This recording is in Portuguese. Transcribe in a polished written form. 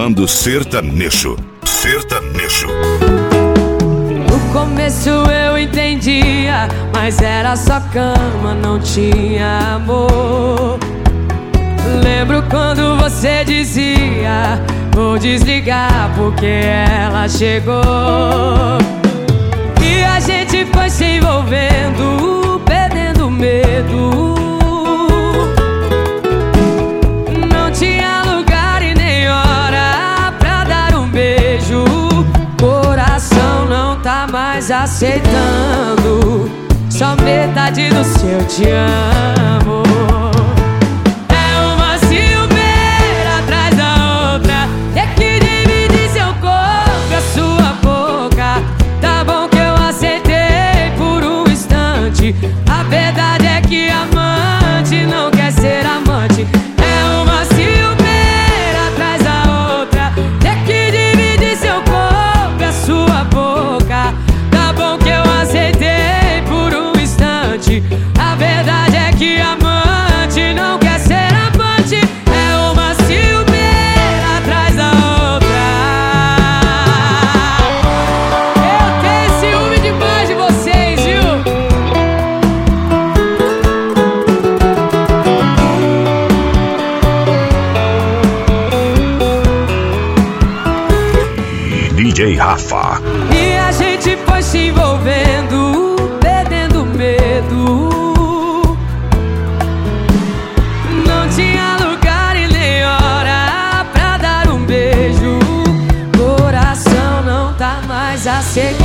Comando sertanejo. Sertanejo. No começo eu entendia, mas era só cama, não tinha amor. Lembro quando você dizia: vou desligar porque ela chegou. E a gente foi se envolvendo, perdendo medo. Não tinha lugar e nem hora pra dar um beijo. Coração não tá mais aceitando só metade do seu te amo. A verdade é que amante não quer ser amante. É uma ciumeira atrás da outra, ter que dividir seu corpo e a sua boca. Tá bom que eu aceitei por um instante. A verdade é que amante não quer ser amante. É uma ciumeira atrás da outra. Eu tenho ciúme demais de vocês, viu? DJ Rafa. E a gente foi se envolvendo, perdendo medo. Não tinha lugar e nem hora pra dar um beijo. Coração não tá mais aceitando